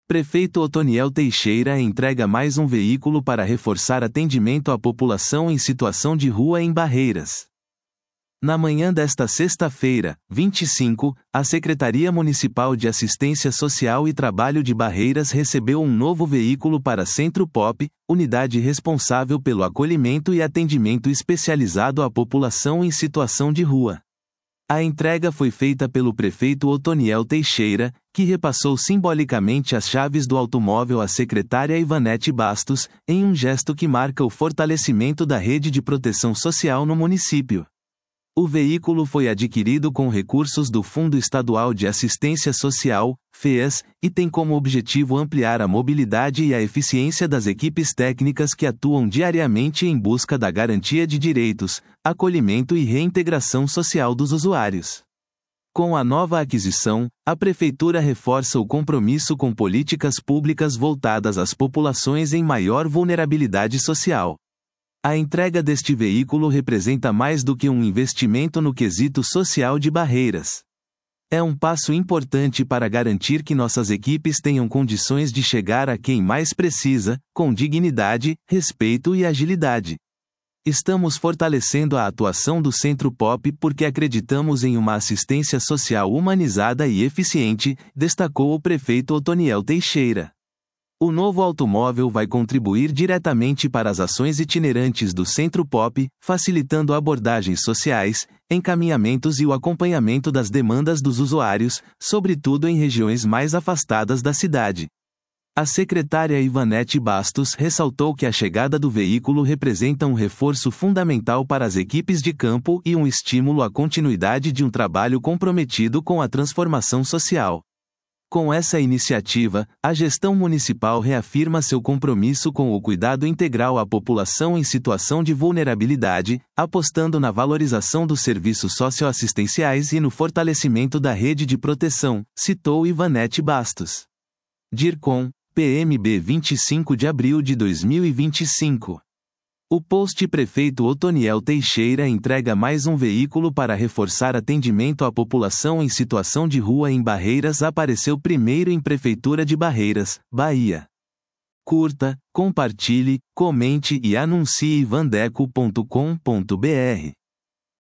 Prefeito Otoniel Teixeira entrega mais um veículo para reforçar atendimento à população em situação de rua em Barreiras. Na manhã desta sexta-feira, 25, a Secretaria Municipal de Assistência Social e Trabalho de Barreiras recebeu um novo veículo para Centro Pop, unidade responsável pelo acolhimento e atendimento especializado à população em situação de rua. A entrega foi feita pelo prefeito Otoniel Teixeira, que repassou simbolicamente as chaves do automóvel à secretária Ivanete Bastos, em um gesto que marca o fortalecimento da rede de proteção social no município. O veículo foi adquirido com recursos do Fundo Estadual de Assistência Social, FEAS, e tem como objetivo ampliar a mobilidade e a eficiência das equipes técnicas que atuam diariamente em busca da garantia de direitos, acolhimento e reintegração social dos usuários. Com a nova aquisição, a Prefeitura reforça o compromisso com políticas públicas voltadas às populações em maior vulnerabilidade social. A entrega deste veículo representa mais do que um investimento no quesito social de Barreiras. É um passo importante para garantir que nossas equipes tenham condições de chegar a quem mais precisa, com dignidade, respeito e agilidade. Estamos fortalecendo a atuação do Centro Pop porque acreditamos em uma assistência social humanizada e eficiente, destacou o prefeito Otoniel Teixeira. O novo automóvel vai contribuir diretamente para as ações itinerantes do Centro Pop, facilitando abordagens sociais, encaminhamentos e o acompanhamento das demandas dos usuários, sobretudo em regiões mais afastadas da cidade. A secretária Ivanete Bastos ressaltou que a chegada do veículo representa um reforço fundamental para as equipes de campo e um estímulo à continuidade de um trabalho comprometido com a transformação social. Com essa iniciativa, a gestão municipal reafirma seu compromisso com o cuidado integral à população em situação de vulnerabilidade, apostando na valorização dos serviços socioassistenciais e no fortalecimento da rede de proteção, citou Ivanete Bastos. DIRCOM, PMB 25 de abril de 2025. O post Prefeito Otoniel Teixeira entrega mais um veículo para reforçar atendimento à população em situação de rua em Barreiras apareceu primeiro em Prefeitura de Barreiras, Bahia. Curta, compartilhe, comente e anuncie vandeco.com.br.